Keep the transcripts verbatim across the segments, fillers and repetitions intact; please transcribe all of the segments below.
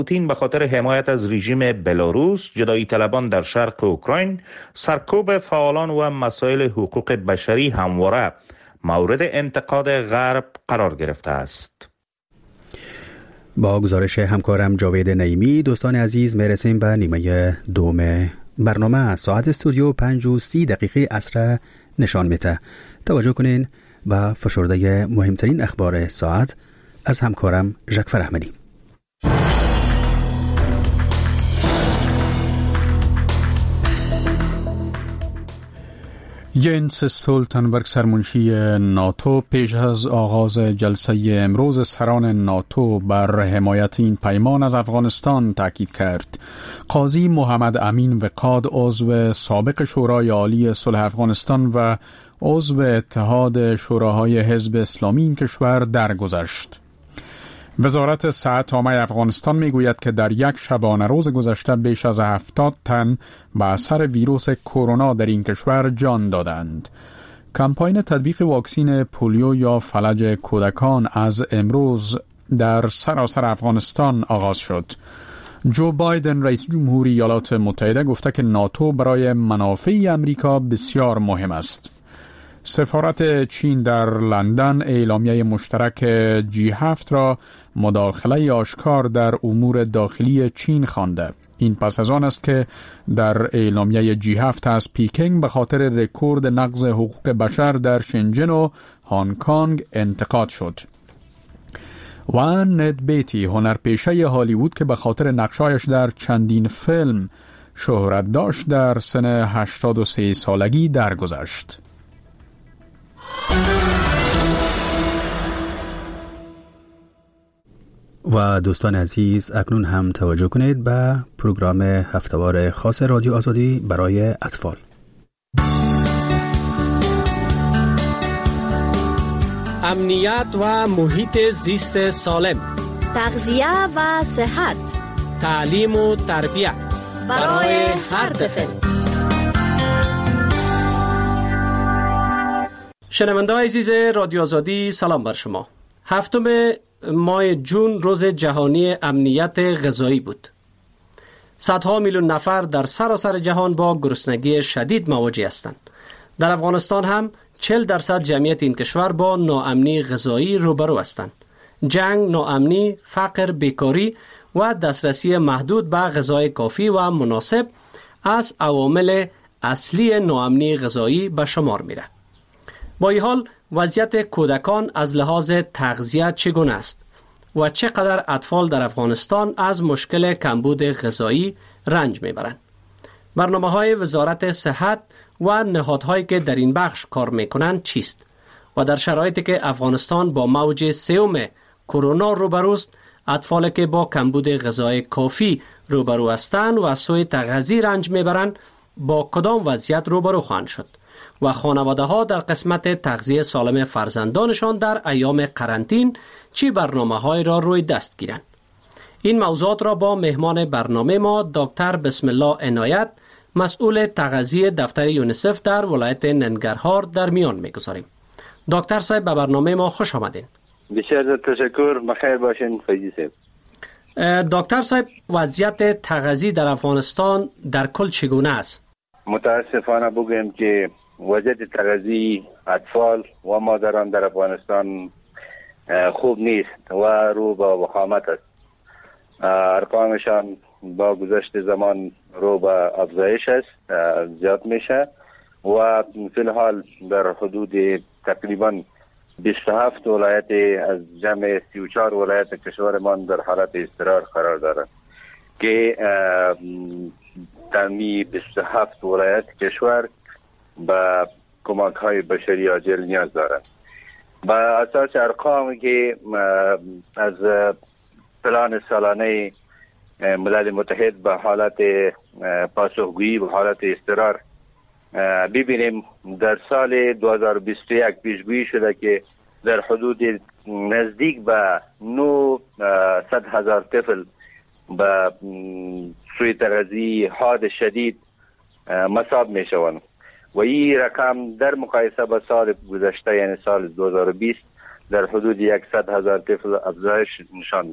پوتین به خاطر حمایت از رژیم بلاروس، جدایی طلبان در شرق اوکراین، سرکوب فعالان و مسائل حقوق بشری همواره مورد انتقاد غرب قرار گرفته است. با گزارش همکارم جاوید نعیمی، دوستان عزیز میرسیم به نیمه دوم برنامه. ساعت استودیو پنج و سی دقیقه عصر نشان میده. توجه کنین به فشرده مهمترین اخبار ساعت از همکارم ژکفر احمدی. ینس استولتنبرگ سرمنشی ناتو پیش از آغاز جلسه امروز سران ناتو بر حمایت این پیمان از افغانستان تاکید کرد. قاضی محمد امین وقاد، عضو سابق شورای عالی صلح افغانستان و عضو اتحاد شوراهای حزب اسلامی این کشور درگذشت. وزارت صحت عامه افغانستان میگوید که در یک شبانه روز گذشته بیش از هفتاد تن به اثر ویروس کرونا در این کشور جان دادند. کمپاین تطبیق واکسین پولیو یا فلج کودکان از امروز در سراسر افغانستان آغاز شد. جو بایدن رئیس جمهوری ایالات متحده گفته که ناتو برای منافع امریکا بسیار مهم است. سفارت چین در لندن اعلامیه مشترک جی هفت را مداخله آشکار در امور داخلی چین خوانده. این پس از آن است که در اعلامیه جی هفت از پیکنگ به خاطر رکورد نقض حقوق بشر در شنجن و هنگ کنگ انتقاد شد. و ند بیتی، هنرپیشه هالیوود که به خاطر نقشایش در چندین فیلم شهرت داشت، در سن هشتاد و سه سالگی درگذشت. و دوستان عزیز، اکنون هم توجه کنید به پروگرام هفته‌وار خاص رادیو آزادی برای اطفال. امنیت و محیط زیست سالم، تغذیه و صحت، تعلیم و تربیت برای هر طفل. شنونده‌های عزیز رادیو آزادی، سلام بر شما. هفتم ماه جون روز جهانی امنیت غذایی بود. صدها میلیون نفر در سراسر جهان با گرسنگی شدید مواجه هستند. در افغانستان هم چهل درصد جمعیت این کشور با ناامنی غذایی روبرو هستند. جنگ، ناامنی، فقر، بیکاری و دسترسی محدود به غذای کافی و مناسب از عوامل اصلی ناامنی غذایی به شمار میره. با این حال وضعیت کودکان از لحاظ تغذیه چگونه است و چقدر اطفال در افغانستان از مشکل کمبود غذایی رنج میبرند؟ برنامه‌های وزارت صحت و نهادهایی که در این بخش کار میکنند چیست؟ و در شرایطی که افغانستان با موج سوم کرونا روبروست، اطفالی که با کمبود غذای کافی روبرو هستند و از سوء تغذیه رنج میبرند با کدام وضعیت روبرو خواهند شد؟ و خانواده ها در قسمت تغذیه سالم فرزندانشان در ایام قرنطین چی برنامه های را روی دست گیرند؟ این موضوعات را با مهمان برنامه ما دکتر بسم الله عنایت، مسئول تغذیه دفتر یونیسف در ولایت ننگرهار در میان میگذاریم. دکتر صاحب، به برنامه ما خوش آمدین. بسیار تشکر، بخیر باشین فیضی صاحب. دکتر صاحب، وضعیت تغذیه در افغانستان در کل چگونه است؟ متاسفانه بگویم که وضعیت تغذیه اطفال و مادران در افغانستان خوب نیست و رو به وخامت است. ارقامشان با گذشت زمان رو به افزایش است، زیاد میشه و فی الحال در حدود تقریبا بیست و هفت ولایت از جمع سی و چهار ولایت کشورمان در حالت اضطرار قرار دارند که تمی بیست و هفت ولایت کشور به کمک های بشری عاجل نیاز دارند. با اساس ارقامی که از پلان سالانه ملل متحد به حالت پاسخگویی به حالت اضطرار ببینیم، در سال دو هزار و بیست و یک پیشگویی شده که در حدود نزدیک به نهصد هزار طفل به سوء تغذیه حاد شدید مصاب می شوند و این رقم در مقایسه با سال گذشته یعنی سال دو هزار و بیست در حدود صد هزار طفل افزایش نشان میده.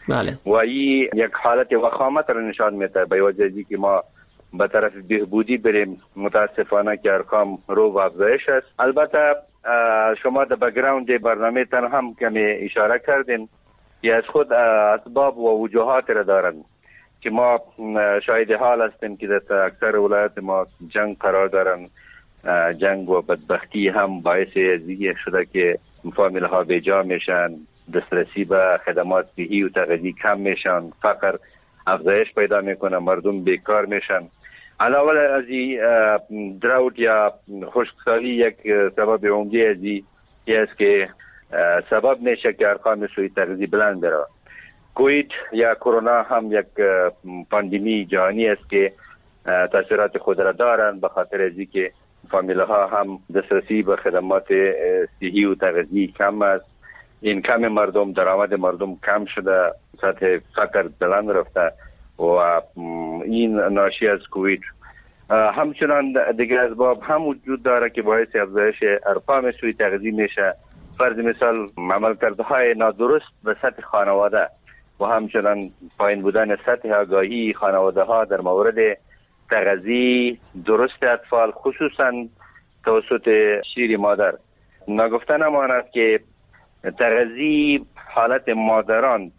بله. و این یک حالت وخامت را نشان میده به وجه از که ما به طرف بهبودی بریم. متاسفانه که ارقام رو و افزایش است. البته شما در بک‌گراند برنامه تان هم کمی اشاره کردین که از خود اسباب و وجوهات را دارند که ما شاهد حال هستیم که در اکثر ولایت ما جنگ قرار دارن. جنگ و بدبختی هم باعث ازیه شده که فامیل ها بیجا میشن، دسترسی به خدمات صحی و تغذیه کم میشن، فقر افزایش پیدا میکنه، مردم بیکار میشن. علاوه از این دراوت یا خشکسالی یک سبب عمده از این است که سبب میشه که ارقام سوی تغذیه بلند بره. کووید یا کرونا هم یک پاندمی جهانی است که تاثیرات خود را دارند، به خاطر از اینکه فامیل ها هم دسترسی به خدمات صحی و تغذیه کم است. این کم مردم، درآمد مردم کم شده، سطح فقر بلند رفته و این ناشی از کووید. همچنان دیگر اسباب هم وجود داره که باعث افزایش ارقام سوی تغذیه میشه. فرض مثال عملکردهای نادرست به سطح خانواده و همچنان پایین بودن سطح آگاهی خانواده ها در مورد تغذیه درست اطفال، خصوصا توسط شیر مادر. نگفته نماند که تغذیه حالت مادران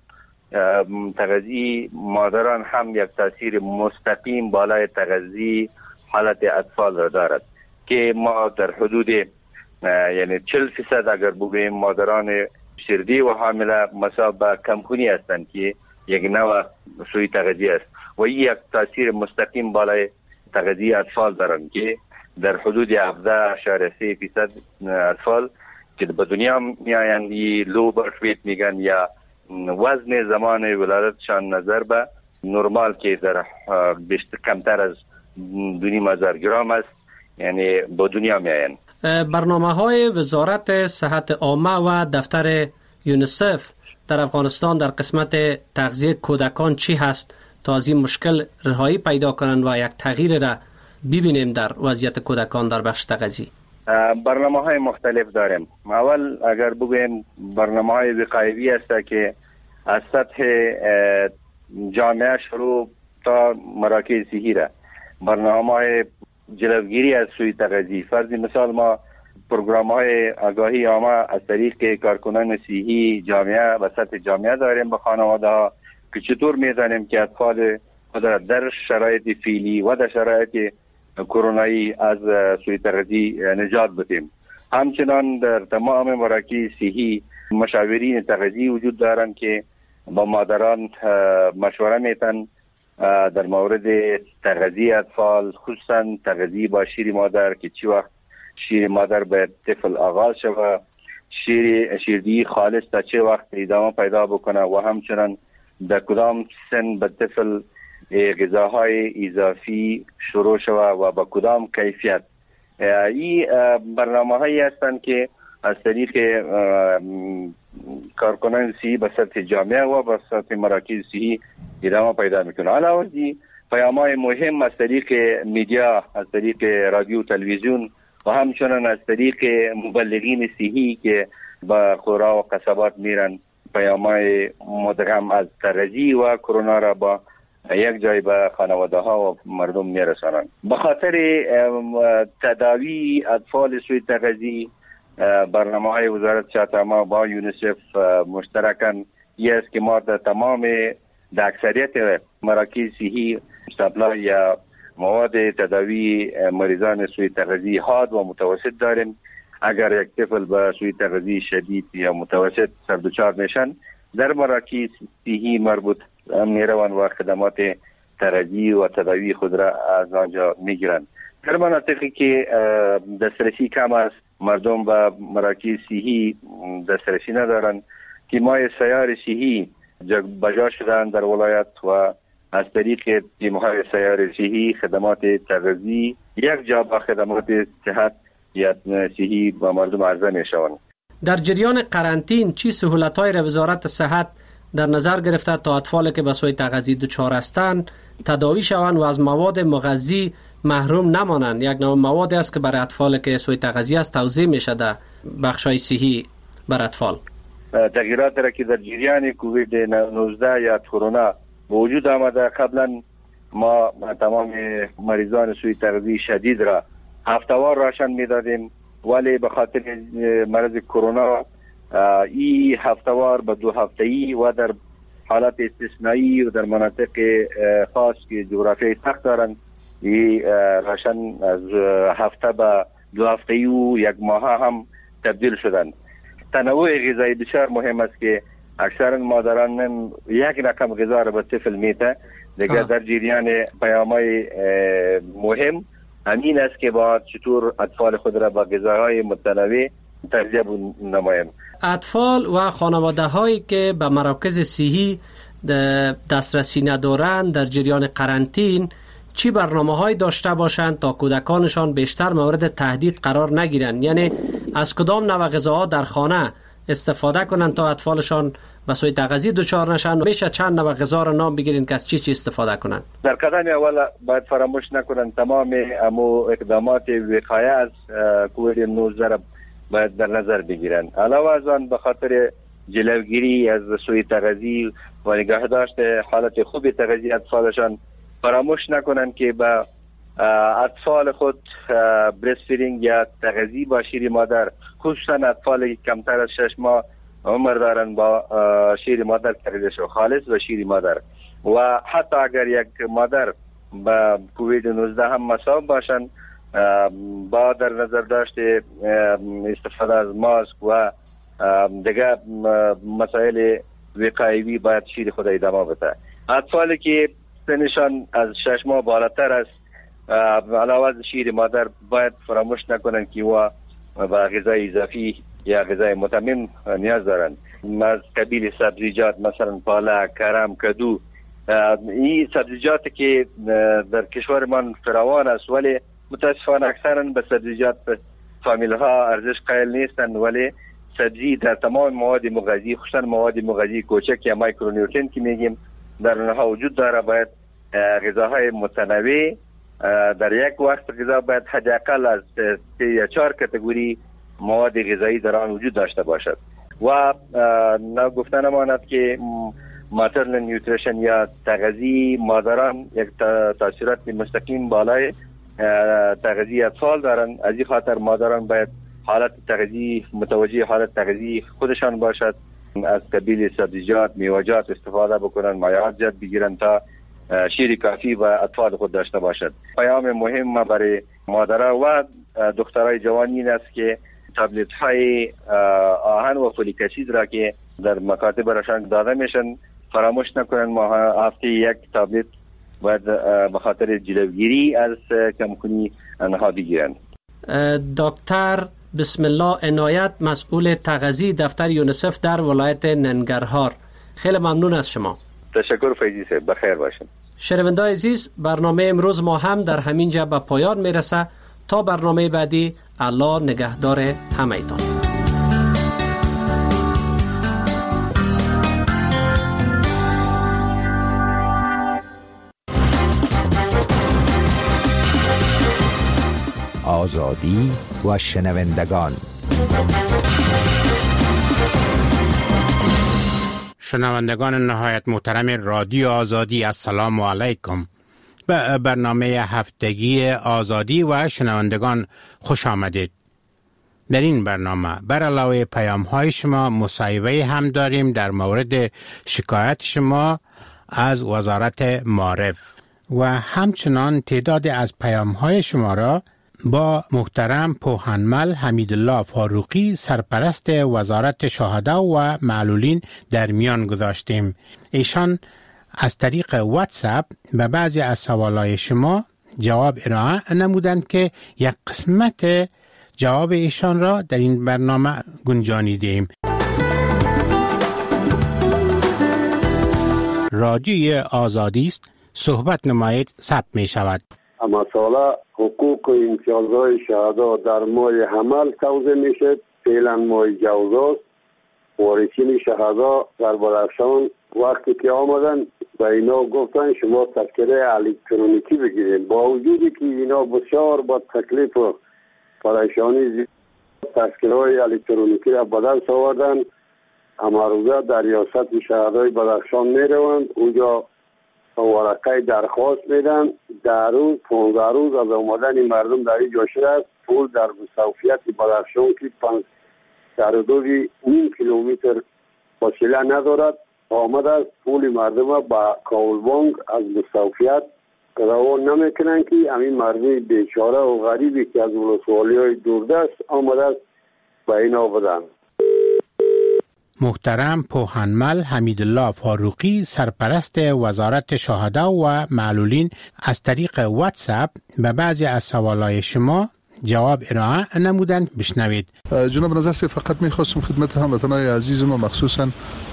تغذیه مادران هم یک تاثیر مستقیم بالای تغذیه حالت اطفال را دارد که ما در حدود یعنی چهل فیصد اگر بگوییم مادران شیردی و حامله مسابقه کمخونی هستند که یک نوع سوی تغذیه است و این یک تاثیر مستقیم بالای تغذیه اطفال دارند که در حدود هفده اشاره سه فیصد اطفال که به دنیا میآیند لو برث ویت میگن یا وزن زمان ولادتشان نظر به نرمال که در بیشتر کمتر از دو نیم هزار گرم است، یعنی به دنیا میآیند. برنامه های وزارت صحت عامه و دفتر یونیسف در افغانستان در قسمت تغذیه کودکان چی هست تا از این مشکل رهایی پیدا کنند و یک تغییر را ببینیم در وضعیت کودکان در بخش تغذیه؟ برنامه های مختلف داریم. اول اگر بگویم برنامه های وقایوی است که از سطح جامعه شروع تا مراکز صحی را برنامه های جلوگیری از سوی تغذیه. فرض مثال ما پروگرام های آگاهی عامه از طریق کارکنان صحی جامعه و سطح جامعه داریم به خانواده ها که چطور می‌دانیم که اطفال در شرایط فعلی و در شرایط کرونایی از سوی تغذیه نجات بدیم. همچنان در تمام مراکز صحی مشاورین تغذیه وجود دارند که با مادران مشوره میتن در مورد تغذیه اطفال، خصوصا تغذیه با شیر مادر که چی وقت شیر مادر به طفل آغاز شود، شیر شیردهی خالص تا چه وقت ادامه پیدا بکنه و همچنان در کدام سن به طفل غذاهای اضافی شروع شود و با کدام کیفیت. این برنامه هایی هستند که از طریق کارکنان صحی به سطح جامعه و به سطح مراکز صحی ادامه پیدا میکنه. علاوه از این پیام‌های مهم از طریق میدیا، از طریق رادیو و تلویزیون و همچنان از طریق مبلغین صحی که به قرى و قصبات میرن پیام‌های مدغم از تغذیه و کرونا را با یک جای به خانواده ها و مردم میرسانند. به خاطر تداوی اطفال سوی تغذیه برنامه های وزارت صحت عامه با یونیسف مشترکاً یه است که ما در تمام در اکثریت مراکز صحی سپلای یا مواد تداوی مریضان سوی تغذیه حاد و متوسط داریم. اگر یک طفل به سوی تغذیه شدید یا متوسط سردوچار میشن در مراکز صحی مربوط میروند و خدمات تغذیه و تداوی خود را از آنجا میگیرند. در مناطقی که دسترسی کم است، مردم به مراکز صحی دسترسی ندارند، تیم‌های سیار صحی بجا شدن در ولایت و از طریق تیم‌های سیار صحی خدمات تغذیه یک جا با خدمات صحت یا صحی با مردم عرضه میشوند. در جریان قرنطین چی سهولت‌های را وزارت صحت در نظر گرفته تا اطفالی که به سوی تغذیه دچار هستند تداوی شوند و از مواد مغذی محروم نمانند؟ یک نوع مواد است که برای اطفالی که سوی تغذیه است توزیع میشه در بخش‌های صحی بر اطفال. تغییرات را که در جریان کووید نوزده یا کرونا وجود آمده، قبلا ما تمام مریضان سوء تغذیه شدید را هفته‌وار راشن میدادیم، ولی به خاطر مرض کرونا این هفته‌وار به دو هفته‌ای و در حالت استثنایی و در مناطق خاص که جغرافیایی سخت دارند این راشن از هفته به دو هفته‌ای و یک ماه هم تبدیل شدند. تنوع غذایی بسیار مهم است که اکثر مادران یک رقم غذا را به طفل میده. دیگه در جریان پیام‌های مهم همین است که با چطور اطفال خود را با غذاهای متنوع تغذیه نماییم. اطفال و خانواده هایی که به مراکز صحی دسترسی ندارند در جریان قرنطین چی برنامه های داشته باشند تا کودکانشان بیشتر مورد تهدید قرار نگیرند؟ یعنی از کدام نوع غذاها در خانه استفاده کنند تا اطفالشان به سوء تغذیه دچار نشن؟ میشه چند نوع غذا را نام بگیرین که از چی چی استفاده کنند؟ در قدم اول باید فراموش نکنند تمام امو اقدامات وقایه از کووید نوزده را باید در نظر بگیرند. علاوه از آن به خاطر جلوگیری از سوء تغذیه و نگاه داشته حالت خوب تغذیه اطفالشان فراموش نکنند که با اطفال خود بریست فیدینگ یا تغذیه با شیر مادر، خصوصا اطفال کمتر از شش ماه عمر دارند، با شیر مادر تغذیه شو خالص و شیر مادر. و حتی اگر یک مادر با کووید نوزده هم مصاب باشند با در نظر داشته استفاده از ماسک و دیگه مسائل وقایوی باید شیر خود ادامه بده. اطفالی که سنشان از شش ماه بالاتر است علاوه از شیر مادر باید فراموش نکنند که و با غذای اضافی یا غذای متمم نیاز دارند. از قبیل سبزیجات مثلا پالک، کرم، کدو، این سبزیجاتی که در کشور ما فراوان است ولی متاسفانه اکثرا به سبزیجات فامیل ها ارزش قائل نیستند، ولی سبزی در تمام مواد مغذی خصوصا مواد مغذی کوچک یا مایکرونیوترینت که میگیم در اونها وجود داره. باید غذاهای متنوع در یک وقت غذا باید حداقل از سه یا چهار کاتگوری مواد غذایی در آن وجود داشته باشد. و گفتن ماند که ماترنال نیوتریشن یا تغذیه مادران یک تاثیرات مستقیم بالای تغذیه اطفال دارند. از این خاطر مادران باید حالت تغذیه متوجه حالت تغذیه خودشان باشد، از قبیل سبزیجات، میوه‌جات استفاده بکنند، مایعات زیاد بگیرند تا شیر کافی و اطفال خود داشته باشد. پیام مهم برای مادرها و دخترای جوان این است که تابلت های آهن و فولیک اسید را که در مکاتب براشان داده میشن فراموش نکنند. ما هفته یک تابلت باید به خاطر جلوگیری از کمکنی آنها بگیرند. دکتر بسم الله عنایت، مسئول تغذیه دفتر یونیسف در ولایت ننگرهار، خیلی ممنون از شما. تشکر فیضی صاحب، بخیر باشین. شنونده‌های عزیز، برنامه امروز ما هم در همین جا به پایان میرسه. تا برنامه بعدی، الله نگهدار همه‌تان. آزادی و شنوندگان. شنوندگان نهایت محترم رادیو آزادی، السلام علیکم. به برنامه هفتگی آزادی و شنوندگان خوش آمدید. در این برنامه بر علاوه پیام های شما مصاحبه هم داریم در مورد شکایت شما از وزارت معارف و همچنان تعداد از پیام های شما را با محترم پوهنمل حمیدالله فاروقی سرپرست وزارت شهدا و معلولین در میان گذاشتیم. ایشان از طریق واتساپ به بعضی از سوالای شما جواب ارائه نمودند که یک قسمت جواب ایشان را در این برنامه گنجانیدیم. رادیوی آزادی است، صحبت نمایید، ثبت می شود. مسئله حقوق و امتیازهای شهدا در ماه حمل توضیح می شد. فعلا ماه جوزاست. وارثین شهدا در بدخشان وقتی که آمدن به اینا گفتن شما تذکره الکترونیکی بگیرید، با وجودی که اینا بسیار با تکلیف و پریشانی تذکره های الکترونیکی را به دست آوردن امروزه در ریاست شهدای بدخشان میروند. اونجا ورقه درخواست میدن. در روز پانزده روز از آمدن مردم در اینجا شده است. پول در مستوفیت بدخشان که پنج در حدود نیم کیلومتر فاصله ندارد آمده است. پول مردم با کاولبانگ از مستوفیت روان نمیکنن که همین مردم بیچاره و غریبی که از ولسوالی های دوردست آمده است به اینا بدن. محترم پوهنمل حمیدالله فاروقی سرپرست وزارت شهدا و معلولین از طریق واتساپ به بعضی از سوالای شما جواب ارائه نمودند. بشنوید. جناب نظر سی فقط میخواستم خدمت هموطنان عزیز ما مخصوصا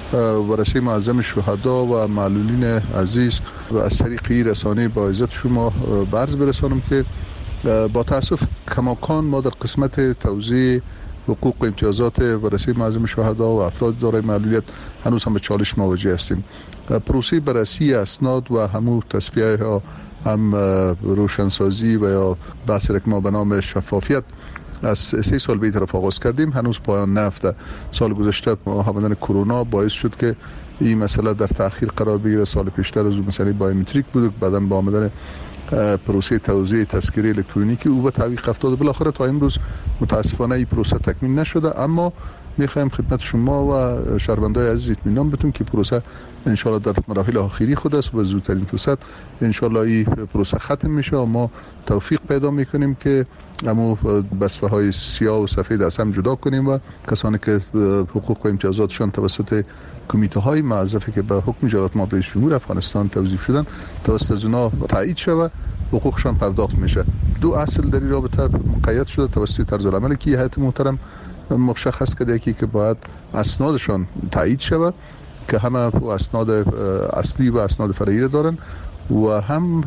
ورثه معظم شهدا و معلولین عزیز و از طریق رسانه با عزت شما عرض برسانم که با تاسف کماکان ما در قسمت توزیع حقوق و امتیازات ورثه معظم شهدا و افراد دارای معلولیت هنوز هم به چالش مواجه هستیم. پروسه بررسی اسناد و همون تصفیه ها هم روشنسازی و یا بحث که ما به نام شفافیت از سه سال به طرف آغاز کردیم هنوز پایان نرفته. سال گذشته آمدن کرونا باعث شد که این مسئله در تأخیر قرار بگیره. سال پیشتر از اون مسئله بایومتریک بود، بعداً با آمدن پروسه توزیع تذکره الکترونیکی او به تعویق افتاد. بالاخره تا امروز متاسفانه این پروسه تکمیل نشده، اما میخوایم خدمت شما و شهروندان عزیز اطمینان بدیم که پروسه ان شاء الله در مراحل آخری خود است و زودترین فرصت ان شاء الله این پروسه ختم میشه و ما توفیق پیدا میکنیم که همو بسته های سیاه و سفید از هم جدا کنیم و کسانی که حقوق و امتیازاتشان توسط کمیته های معزفی که به حکم جلالت مآب رئیس جمهور افغانستان توظیف شدن توسط از اونا تایید شود حقوقشان پرداخت میشه. دو اصل در این رابطه مقید شده توسط طرز العمل که هیئت محترم مشخص کرده یکی که باید اسنادشان تایید شود که همه اسناد اصلی و اسناد فرعی دارن و هم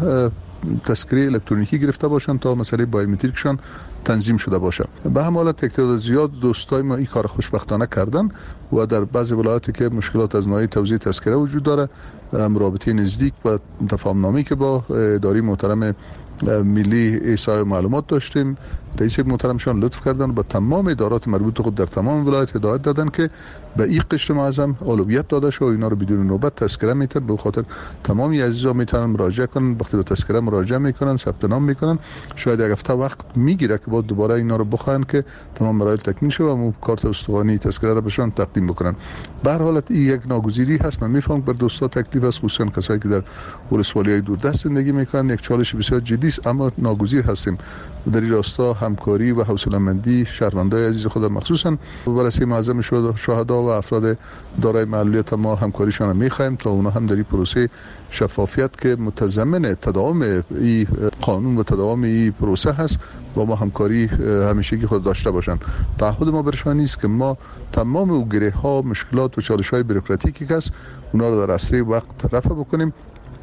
تذکره الکترونیکی گرفته باشن تا مسئله بایومتریکشان تنظیم شده باشه. به هم حالت تعداد زیاد دوستای ما این کار خوشبختانه کردن و در بعضی ولایاتی که مشکلات از نوعی توزیع تذکره وجود داره رابطه نزدیک و تفاهم‌نامه‌ای که با اداره محترم ملی احصای معلومات داشتیم رئیس محترمشان لطف کردن و با تمام ادارات مربوط خود در تمام ولایت هدایت دادن که به این قشر معظم اولویت داده شد و اینا رو بدون نوبت تذکره میتونن. به خاطر تمامی عزیزا میتونن مراجعه کنن، وقتی به تذکره مراجعه میکنن ثبت نام میکنن شاید یک هفته وقت میگیره که بعد دوباره اینا رو بخواین که تمام مراحل تکمیل شه و کارت استوانی تذکره رو بهشون تقدیم بکنن. به هر حالت این یک ناگزیری هست. من میفهمم بر دوستا تکلیف است، خصوصا کسایی که در ولسوالی‌های دوردست زندگی میکنن یک چالش بسیار جدی است، اما ناگزیر هستیم در این راستا همکاری و حوصله‌مندی شهروندان عزیز خود مخصوصا ورثه معظم شهدا و افراد دارای معلولیت ما همکاریشان رو می‌خوایم تا اونا هم در این پروسه شفافیت که متضمن تداوم این قانون و تداوم این پروسه هست با ما همکاری همیشگی خود داشته باشند. تعهد ما برشان نیست که ما تمام او گره‌ها، مشکلات و چالش‌های بوروکراتیکی که است اونا رو در اسرع وقت رفع بکنیم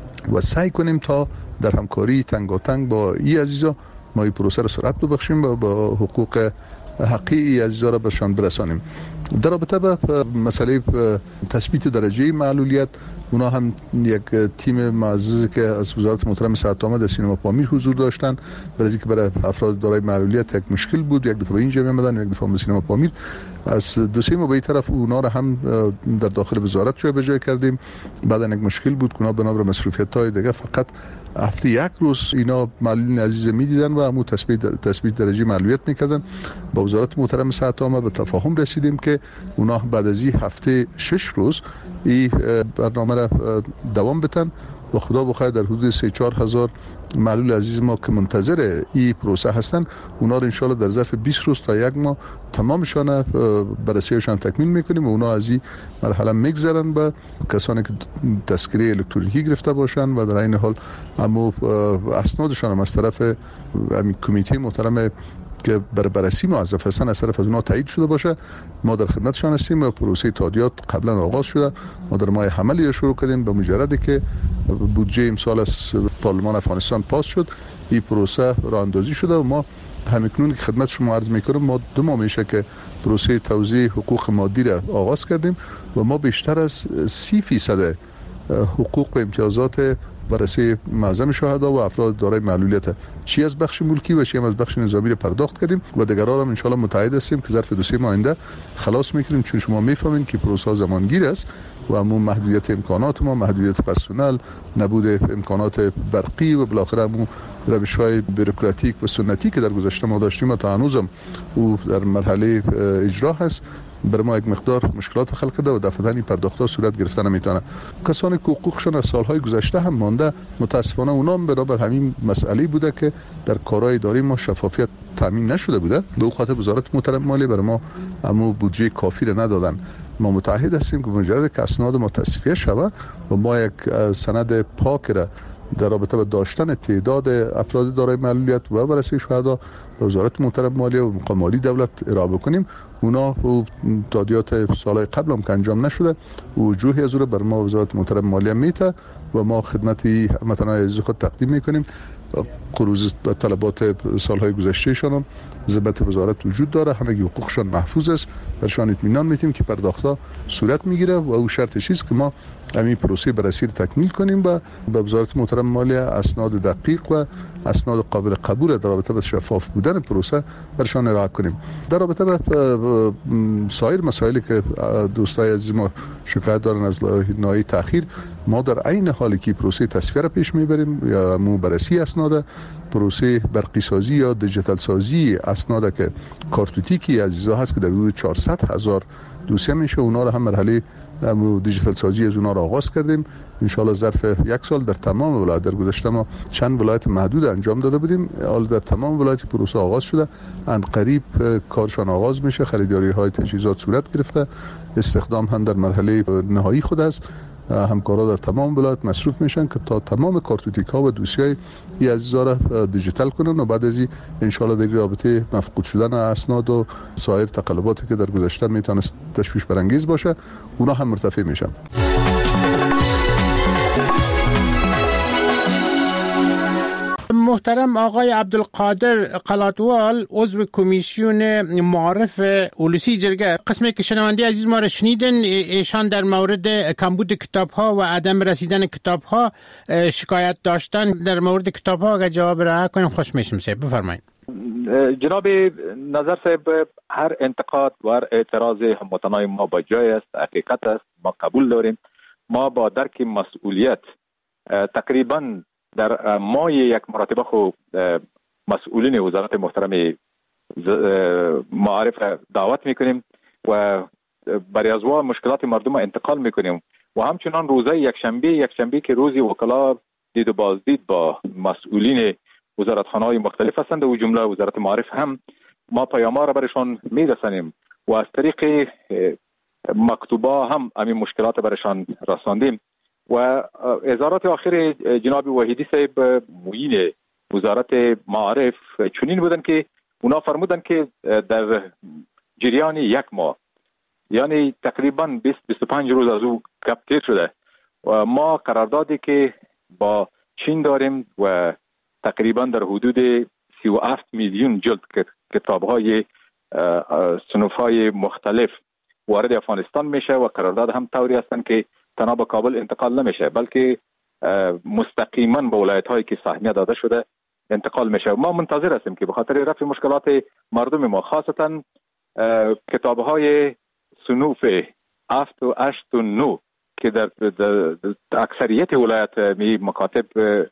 و سعی کنیم تا در همکاری تنگاتنگ با این عزیزا ما این پروسه رو سرعت ببخشیم و با حقوق حقیقی عزیزا را برشان برسانیم. در رابطه با مسئله تثبیت درجه معلولیت اونا هم یک تیم معزز که از وزارت محترم صحت عامه در سینما پامیر حضور داشتن برای اینکه برای افراد دارای معلولیت یک مشکل بود، یک دفعه به اینجا می‌آمدن، یک دفعه به سینما پامیر. از دو سه ماه به طرف اونا را هم در داخل وزارت جای به جای کردیم. بعد یک مشکل بود که اونا بنا بر مصروفیت‌های دیگه فقط هفته یک روز اینا معلولین عزیز می‌دیدن و همون تثبیت تثبیت درجه معلولیت می‌کردن. با وزارت محترم صحت عامه به تفاهم رسیدیم که اونا بعد از این هفته شش روز این برنامه را دوام بدن و خدا بخواد در حدود سه چهار هزار معلول عزیز ما که منتظر این پروسه هستن اونا رو ان شاء الله در ظرف بیست روز تا یک ماه تمامشان بررسیشان تکمیل میکنیم و اونا از این مرحله میگذرن و کسانی که تذکره الکترونیکی گرفته باشن و در این حال اما اسنادشان هم از طرف کمیته محترم که بر بررسی موظف هستن از طرف از اونا تایید شده باشه ما در خدمتشان هستیم و پروسه تادیات قبلا آغاز شده. ما در ماه حمل شروع کردیم به مجردی که بودجه امسال از پارلمان افغانستان پاس شد این پروسه راه اندازی شده و ما همکنون که خدمت شما عرض میکنم ما دو ماه میشه که پروسه توزیع حقوق مادی را آغاز کردیم و ما بیشتر از سی فیصد حقوق و امتیازات بررسی معظم شهدا و افراد دارای معلولیت چی از بخش ملکی و چی از بخش نظامی پرداخت کردیم و دیگران هم ان شاء الله متعهد هستیم که ظرف دو سه ماه آینده خلاص میکنیم، چون شما میفهمین که پروسه زمانگیر است و همون محدودیت امکانات ما، محدودیت پرسنل، نبود امکانات برقی و بالاخره همون روش‌های بوروکراتیک و سنتی که در گذشته ما داشتیم و تا هنوزم او در مرحله اجرا هست، برای ما یک مقدار مشکلات خلق کرده و دفعتاً این پرداخت‌ها صورت گرفتن نمیتونه. کسانی که حقوقشون از سالهای گذشته هم مانده، متاسفانه اونا هم بنابر همین مسئله بوده که در کارهای اداری ما شفافیت تامین نشده بوده. به او خاطر وزارت محترم مالیه برای ما همو بودجه کافی را ندادن. ما متعهد هستیم که مجرد که اسناد ما تصفیه شود و ما یک سند پاک را در رابطه با داشتن تعداد افراد دارای معلولیت و بررسی شهدا به وزارت محترم مالیه و مقام مالی دولت ارائه بکنیم، اونا و تادیات سالهای قبل هم که انجام نشده وجوهی از او را بر ما وزارت محترم مالیه میته و ما خدمتی هموطنان عزیز خود تقدیم میکنیم. قروض طلبات سالهای گذشتهشان هم ضمانت وزارت وجود داره، همگی حقوقشان محفوظ است، برشان اطمینان میتیم که پرداختها صورت میگیره و او شرطش است که ما همین پروسه بررسی را تکمیل کنیم و به وزارت محترم مالیه اسناد دقیق و اسناد قابل قبول در رابطه با شفاف بودن پروسه برشان ارائه کنیم. در رابطه با سایر مسائلی که دوستای عزیز ما شکایت دارن از ناحیه تاخیر، ما در عین حالی که پروسه تصفیه را پیش میبریم یا مو بررسی اسناد، پروسه برقی سازی یا دیجیتال سازی اسناد که کارتوتیکی عزیزا هست که در حدود چهارصد هزار دوسیه میشه، اونا رو هم مرحله دیجیتال سازی از اونا رو آغاز کردیم. ان شاء الله ظرف یک سال در تمام ولایت، در گذشته ما چند ولایت محدود انجام داده بودیم، حالا در تمام ولایت پروسه آغاز شده، ان قریب کارشان آغاز میشه، خریداری های تجهیزات صورت گرفته، استخدام هم در مرحله نهایی خود است، همکارا در تمام ولایت مصروف میشن که تا تمام کارتوتیک ها و دوسیای ای عزیزا را دیجیتال کنن و بعد از این ان شاء الله در رابطه مفقود شدن اسناد و سایر تقلباتی که در گذشته میتونست تشویش برانگیز باشه اونا هم مرتفع میشن. محترم آقای عبدالقادر قلاتوال، عضو کمیسیون معارف اولوسی جرگه، قسمی که شنونده عزیز ما را شنیدن، ایشان در مورد کمبود کتاب ها و عدم رسیدن کتاب ها شکایت داشتن. در مورد کتاب ها اگر جواب را کنیم خوش میشم. صاحب بفرمایید. جناب نظر صاحب، هر انتقاد و هر اعتراض هموطنای ما با جای است، حقیقت است، ما قبول داریم. ما با درک مسئولیت تقریبا در ماه یک مرتبه خو مسئولین وزارت محترم معارف دعوت میکنیم و برای از وا مشکلات مردم انتقال میکنیم و همچنان روزه یک شنبه یک شنبه که روزی وکلا دید و بازدید با مسئولین وزارتخانه‌های مختلف هستند و جمله وزارت معارف هم، ما پیام‌ها را برشان میرسانیم و از طریق مکتوبا هم همین مشکلات برشان رساندیم. و اظهارات آخر جناب وحیدی صاحب معین وزارت معارف چنین بودن که اونا فرمودن که در جریان یک ماه، یعنی تقریبا بیست تا بیست و پنج روز از او گپ تیر شده و ما قراردادی که با چین داریم و تقریبا در حدود سی و هفت میلیون جلد کتاب‌های صنف‌های مختلف وارد افغانستان میشه و قرارداد هم طوری هستن که تنها به کابل انتقال نمیشه بلکه مستقیما به ولایت هایی که سهمیه داده شده انتقال میشه. ما منتظر هستیم که به خاطر رفع مشکلات مردم ما، خاصتا کتاب های صنوف هفت و هشت و نو که در, در, در اکثریت ولایت می مکاتب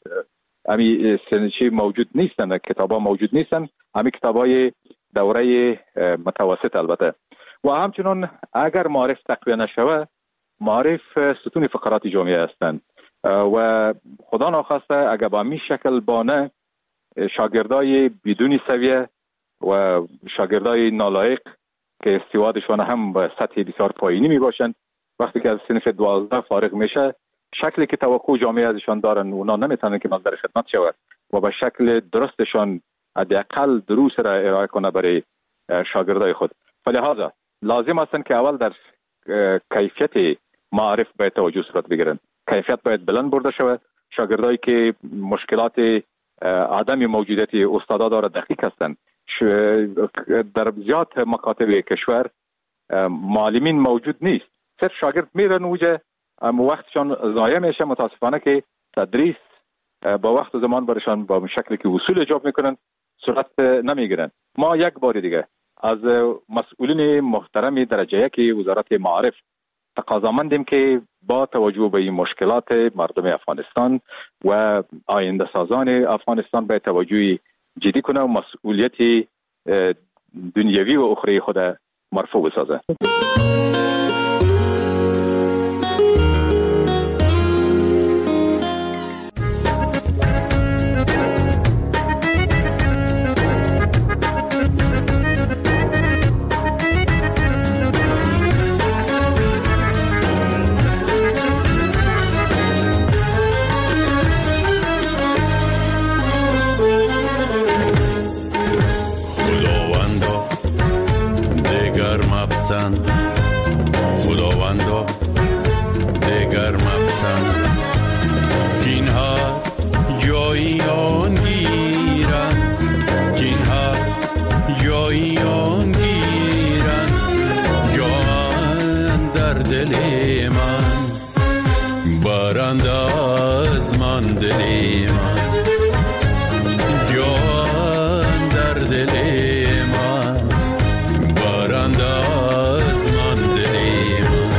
امی سنچی موجود نیستن، کتاب ها موجود نیستن، امی کتاب های دوره متوسط البته. و همچنان اگر معارف تقویه نشوه، معارف ستون فقرات جامعه هستند و خدا ناخواسته اگر با می شکل بانه شاگردای بدون سویه و شاگردای نالایق که استعدادشان هم به سطح بسیار پایینی می باشند، وقتی که از صنف دوازده فارغ میشه، شکلی که توقع جامعه ازشان دارن اونا نمیتونن که مصدر خدمت شود و به شکل درستشان حداقل دروس را ارائه کنه برای شاگردای خود. فلهذا لازم است که اول در کیفیت معارف باید توجه صورت بگیرن، کیفیت باید بلند برده شود. شاگردایی که مشکلات عدم موجودیت استادا داره دقیق هستند، در زیاد مکاتب کشور معلمین موجود نیست، صرف شاگرد میرن اوجه وقتشان ضایع میشه. متاسفانه که تدریس با وقت و زمان برشان با شکلی که اصول اجاب میکنن صورت نمیگیرن. ما یک بار دیگه از مسئولین محترم درجه یک وزارت معارف تقاضامندیم که با توجه به این مشکلات مردم افغانستان و آینده سازان افغانستان به توجه جدی کنه و مسئولیت دنیوی و اخروی خود مرفوع بسازه. خداوندا دگر مپسند که اینها جایی آن گیرن، که اینها جایی آن گیرن، جان در دل من برند از من دل من، جان در دل من برند از من دل من.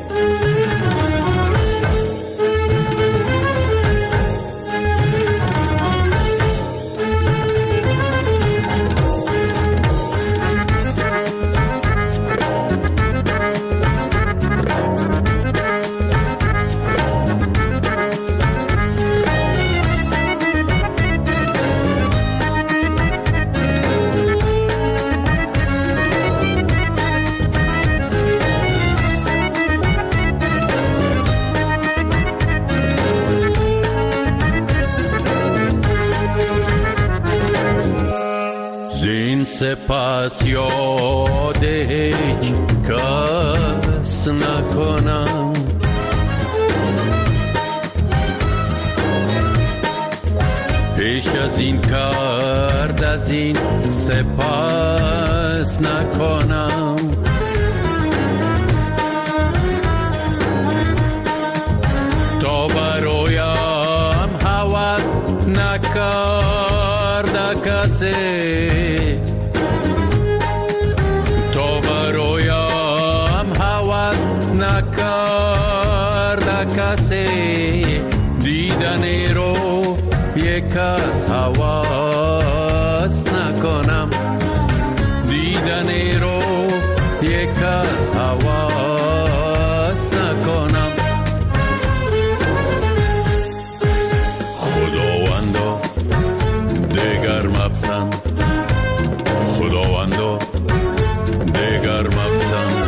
سپس یاد هیچ کس نکنم، پیش از این کرد از این سپس نکنم، تا برایم هوس نکرد کسی، دیدنی رو یک از حواس نکنم، دیدنی رو یک از حواس نکنم. خداوندا دگر مپسند، خداوندا دگر مپسند.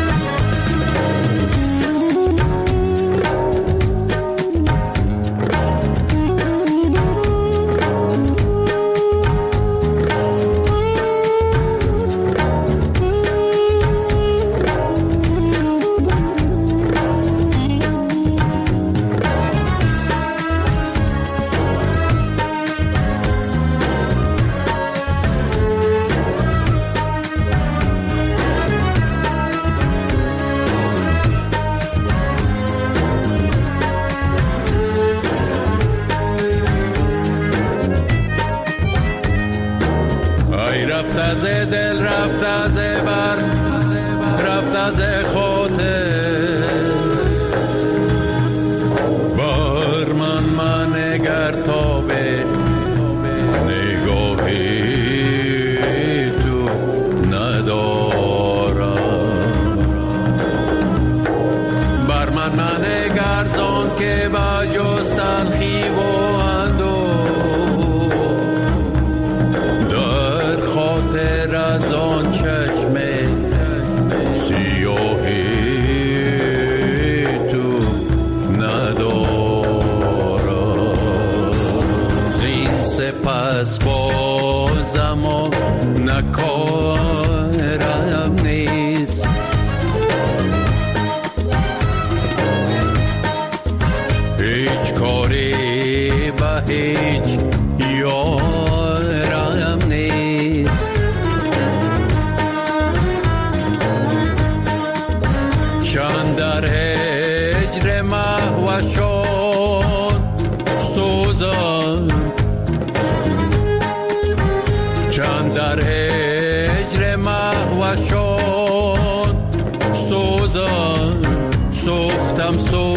رفت از دل، رفت از بر، رفت از خاطر، بر من من نگر تا به نگاهی تو ندارم، بر من من نگر زان که با جستن خیو و از آن چشم سیاهی تو ندارم، زین سپس بازم و نکارم نیست، هیچ کاری به هیچ یارم نیست، چند در هجر محو شد سوزان دارم سو